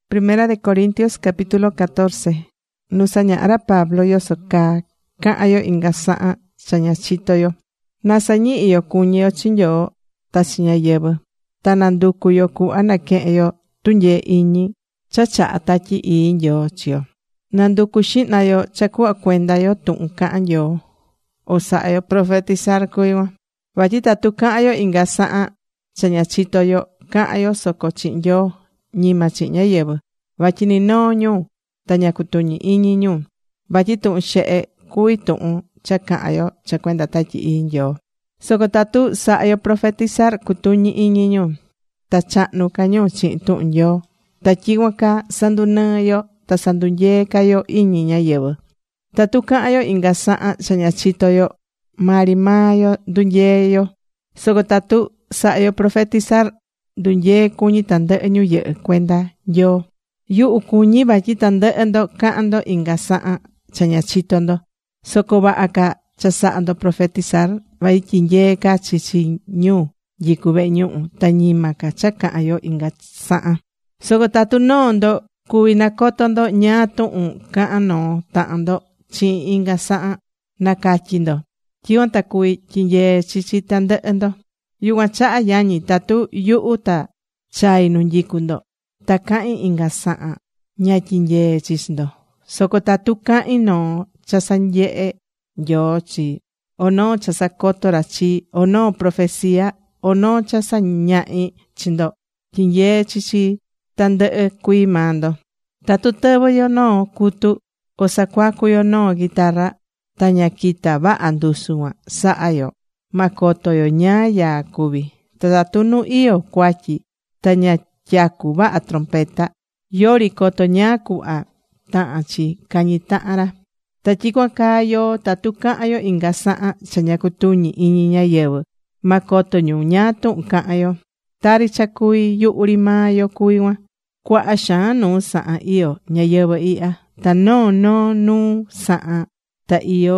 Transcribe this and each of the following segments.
Primera de Corintios capítulo 14. Nusaña'ra Pablo yosoka ka'ayo inga sa'a chañachitoyo. Nasañi'iyo kuñiyo chinyo tachiñayɨvɨ. Ta nandukuyo ku'a nake'eyo tunyee iñi cha cha'a Tatyi Ii Nyoo chiyo. Nanduku xi'nayo cha ku'a kuendayo tu'un ka'an Nyoo. O sa'ayo profetizar kuiwan. Vatyi tatu ka'ayo inga sa'a chañachitoyo, ka'ayo soko chi'in Nyoo ñima chi'in ñáyɨvɨ. Vatyi ni noo ñu ta ña kutuñi iñi ñu. Vatyi tu'un xe'e kuví tu'un cha ka'ayo cha kuenda Tatyi Ii Nyoo. Soko tatu sa'ayo profetizar kutuñi iñi ñu. Ta cha'nu ka ñu chi'in tu'un Nyoo. Ta tyicuan ca sandunɨɨyo ta sandunyeekayo iñi ñáyɨvɨ. Tatu ka'ayo inga sa'a cha ña chitoyo, mari maayo ndunyeeyo. Soko tatu sa'ayo profetizar, ndunyee kuñi tandɨ'ɨ ñu yɨ'ɨ kuenda Nyoo. Yu'u kuñí vatyi tandɨ'ɨ ndo ka'an ndo inga sa'a cha ña chito ndo. Soko va'a ca cha sa'a ndo profetizar, vatyi tyinyeé ca chichi ñu nyicu ve'e ñu'u ta ñima ca cha ka'an yo inga sa'a. Soko tatu noo ndo kuvi nakoto ndo ñaa tu'un ka'an noo ta'an ndo chi'in inga sa'a, nakatyi ndo. Tyicuan ta kuvi tyinyeé chichi tandɨ'ɨ ndo. Yucuan cha'a yañi, tatu yu'u ta chai nu nyicu ndo, ta ka'in inga sa'a, ña tyinyeé chi ndo. Soko tatu ka'in noo cha sanye'e Nyoo chi, o noo cha sakoto ra chi, o noo profecía, o noo cha saña'i chi ndo, tyinyeé chichi tandɨ'ɨ kuii maa ndo. Tatu tɨvɨ yo noo kutu, o sakuaku yo noo guitarra, ta ña kita va'a ndusu cuan sa'a yo, ma koto yo ñaa yaa kuvi. Ta tatu nu io kuatyi, ta ña tyaku va'a trompeta, yori koto ñaa ku'a ta'an chi kañi ta'an ra. Ta tyicuan caa yo tatu ka'an yo inga sa'a cha ña kutuñi iñi ñáyɨvɨ, ma koto ñu ñaa tu'un ka'an yo. Tari cha kuvi yu'u ri maa yo kuvi cuan. Cuaha xaan nuu sa'an io ñayɨvɨ ihya, ta noo nuu sa'an ta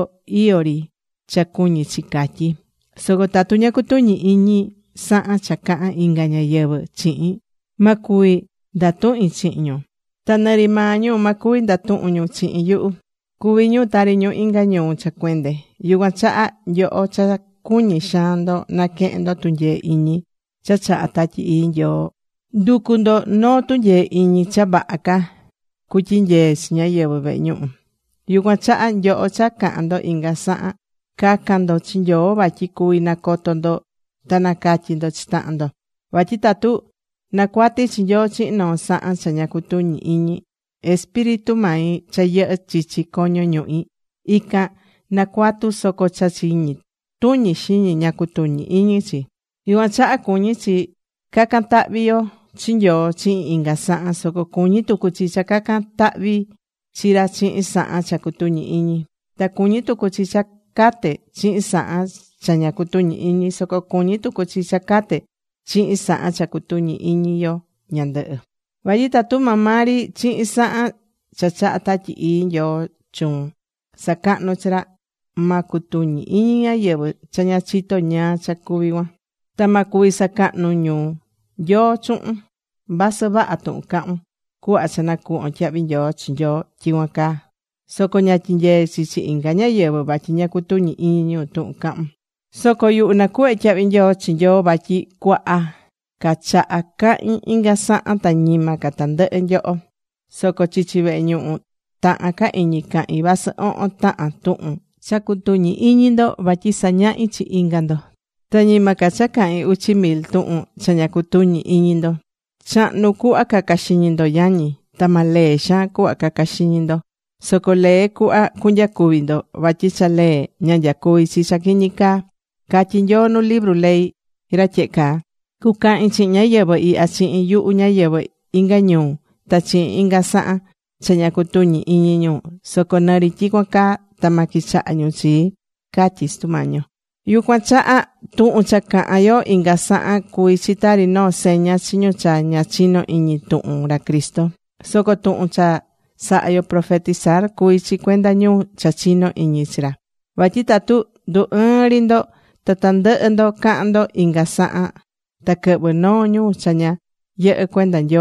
io ri cha kuñi chi katyi. Soko tatu ña kutuñi iñi sa'an cha ka'an inga ñayɨvɨ chi'in, ma kuvi ndatu'in chi'in ñu. Ta nɨri maa ñu ma kuvi ndatu'un ñu chi'in yu'u. Kuvi ñu tari ñu inga ñuu cha kuende. Yucuan cha'a nyoho cha kuñi xaan ndo nake'en ndo tunyee iñi cha cha'a Tatyi Ii Nyoo. Nducu ndo noo tunyee iñi cha va'a ca kutyinyeé chi ñáyɨvɨ ve'e ñu'u. Yucuan cha'a nyoho cha ka'an ndo inga sa'a, cacan ndo chi Nyoo vatyi kuvi nakoto ndo ta nakatyi ndo chi ta'an ndo. Vatyi tatu nacuati chi Nyoo chi'in noo sa'a cha ña kutuñi iñi, espíritu mai cha yɨ'ɨ chichi koño ñu'i, ikan nacuatu soko cha chiñi tuñi xiñi ña kutuñi iñi chi. Yucuan cha'a kuñi chi cacan ta'vi yo chi Nyoo chi'in inga sa'a, soko kuñi tucu chi cha cacan ta'vi chi ra chi'in sa'a cha kutuñi iñi. Ta kuñi tucu chi cha cate chi'in sa'a cha ña kutuñi iñi, soko kuñi tucu chi cha cate chi'in sa'a cha kutuñi iñi yo ñandɨ'ɨ. Vatyi tatu mamari chi'in sa'a cha cha'a Tatyi Ii Nyoo chuun sacahnu chi ra, ma kutuñi iñi ñáyɨvɨ cha ña chito ñaa cha kuvi cuan. Ta ma kuvi sacahnu ñu Nyoo chu'un, vasɨ va'a tu'un ca'un, cuhva cha nacuhun tya'vi nyoo chi Nyoo tyicuan caa. Soco ña tyinyeé chi inga ñáyɨvɨ vatyi ña kutuñi iñi ñu tu'un ca'un. Soco yu'u nacuhve tya'vi nyoo chi Nyoo vatyi cuaha ca cha'a ca'in inga sa'a ta ñima ca tandɨ'ɨ nyoho. Soco chichi ve'e ñu'u ta'an ca iñi ca'in vasɨ 9 ta'an tu'un cha kutuñi iñi ndo vatyi saña'i chi inga ndo. Ta ñima ca cha ca'in 8,000 tu'un cha ña kutuñi iñi ndo. Cha'nu cuhva caca xiñi ndo yañi, ta ma lee xaan cuhva caca xiñi ndo. Soco lee cuhva cunyacuvi ndo vatyi cha lee ña nyacuvi chi cha quiñi caa. Catyi Nyoo nu libru ley ra tye'e caa: cuca'in chi'in ñáyɨvɨ ihya chi'in yu'u ñáyɨvɨ inga ñuu, ta chi'in inga sa'a cha ña kutuñi iñi ñu. Soco nɨri tyicuan caa ta ma quichaha ñu chii, catyi Sutu Mañi yo. Yucuan cha'a tu'un cha ca'an yo inga sa'a cuví chi tari noo seña chi ñu cha ña chino iñi tu'un ra Cristo. Soco tu'un cha sa'a yo profetizar cuví chi cuenda ñu cha chino iñi chi ra. Vatyi tatu ndu ɨɨn ri ndo ta tandɨ'ɨ ndo ca'an ndo inga sa'a, ta quɨ'vɨ noo ñu cha ña yɨ'ɨ cuenda Nyoo,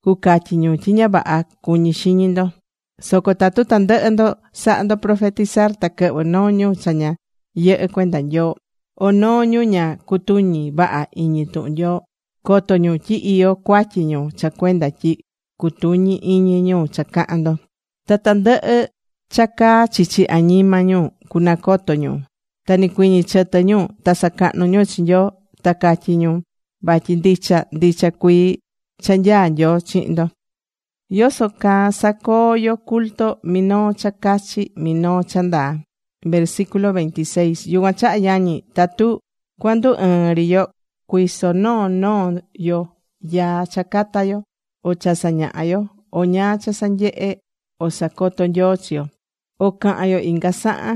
kukatyi ñu tyi ña vaha cuñi xiñi ndo. Soco tatu tandɨhɨ ndo saha ndo profetizar ta quɨhvɨ noo ñu cha ña yɨhɨ cuenda Nyoo, o noo ñu ña cutuñi vaha iñi tuhun Nyoo, coto ñu tyi iyó cuatyi ñu cha cuenda tyi cutuñi iñi ñu cha cahan ndo. Ta tandɨhɨ cha caá chichi añima ñu cunacoto ñu. Ta nicuiñi chɨtɨ ñu ta sacahnu ñu chi Nyoo ta catyi ñu vatyi ndicha cuii cha nyaa Nyoo chihin ndo. Yoso caa sacoo yo culto minoo cha cachi minoo cha ndaa. Versículo 26. Yucuan chaha yañi, tatu cuandu ɨɨn ri yo cuiso noo yo yaa cha cata yo, o cha sañaha yo, o ñaa cha sanyehe, o sacoto Nyoo chi yo, o cahan yo inga sahan,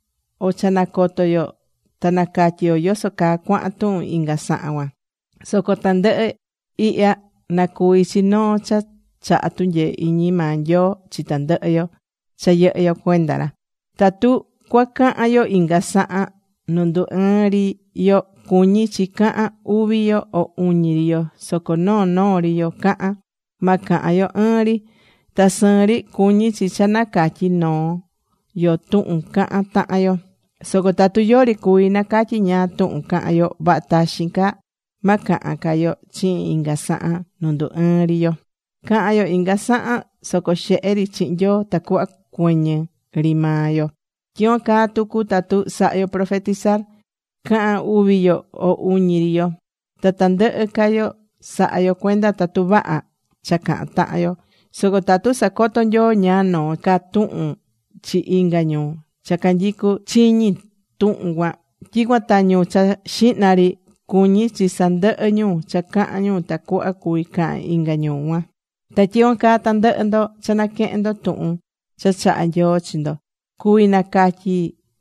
o cha nacoto yo ta nacatyi yo yoso caa cuahan tuhun inga sahan cuan. Soco tandɨhɨ ihya nacuvi chi noo cha chaha tunyee iñi maa Nyoo chi tandɨhɨ yo cha yɨhɨ yo cuenda ra. Tatu cua cahan yo inga sahan nu ndu ɨɨn ri yo cuñi chi cahan uvi yo o uñi ri yo, soco noo ri yo cahan, ma cahan yo ɨɨn ri. Ta sɨɨn ri cuñi chi cha nacatyi noo yo tuhun cahan tahan yo. Soco tatu yori cuvi nacatyi ñaa tuhun cahan yo, vaha taxin ca ma cahan ca yo chihin inga sahan nu ndu ɨɨn ri yo. Cahan yo inga sahan soco xehe ri chihin Nyoo tacuhva cuɨñɨ ri maa yo. Tyicuan caa tucu tatu saha yo profetizar, cahan uvi yo o uñi ri yo. Ta tandɨhɨ ca yo saha yo cuenda tatu vaha cha cahan tahan yo. Soco tatu sacoto Nyoo ñaa noo ca tuhun chi inga ñu cha canyicu chiñi tuhun cuan, tyicuan ta ñu cha xihna ri cuñi chi sandɨhɨ ñu cha cahan ñu tacuhva cuvi cahan inga ñu cuan. Ta tyicuan caa tandɨhɨ ndo cha naquehen ndo tuhun cha chaha Nyoo chi ndo, cuvi nacatyi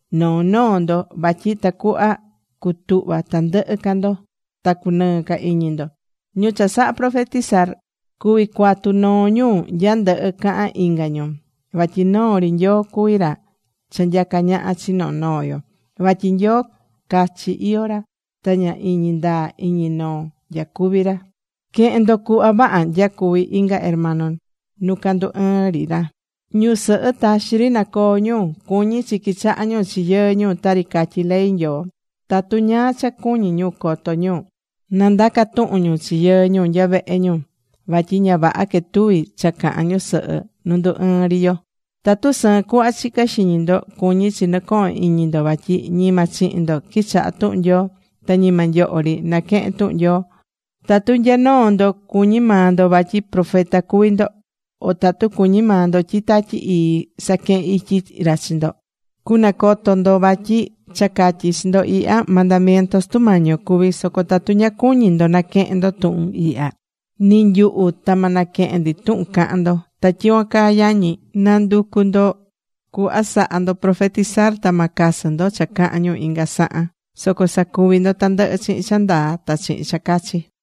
noo ndo vatyi tacuhva cutuhva tandɨhɨ ca ndo ta cunɨɨ ca iñi ndo. Ñu cha saha profetizar cuvi cuatu noo ñu nya ndɨhɨ cahan inga ñu, vatyi noo ri Nyoo cuvi ra cha nyaca ñaha chi noo yo, vatyi Nyoo cachi iyó ra ta ña iñi ndaa iñi noo nyacuvi ra. Quehen ndo cuhva vaha nyacuvi inga hermano nu candu ɨɨn ri ra. Ñusɨhɨ taxi ri nacoo ñu cuñi chi quichaha ñu chi yɨɨ ñu tari catyi ley Nyoo. Tatu ñaa cha cuñi ñu coto ñu, nandaca tuhun ñu chi yɨɨ ñu nya vehe ñu, vatyi ña vaha que tuvi cha cahan ñusɨhɨ nu ndu ɨɨn ri yo. Tatu sɨɨn cuhva chica xiñi ndo cuñi chi nɨcohon iñi ndo vatyi ñima chihin ndo quichaha tuhun Nyoo, ta ñima nyoho ri naquehen tuhun Nyoo. Tatu nya noo ndo cuñi maa ndo vatyi profeta cuvi ndo, o tatu cuñi maa ndo tyi Tatyi Ii saquehen ityi ra chi ndo, cunacoto ndo vatyi cha catyi chi ndo ihya mandamiento Sutu Mañi yo cuvi. Soco tatu ña cuñi ndo naquehen ndo tuhun ihya, ni nyuhu ta ma naquehen ndi tuhun cahan ndo. Ta tyicuan caa yañi, nanducu ndo cuhva saha ndo profetizar ta ma casɨ ndo cha cahan ñu inga sahan, soco sacuvi ndo tandɨhɨ chihin cha ndaa ta chihin cha cachi.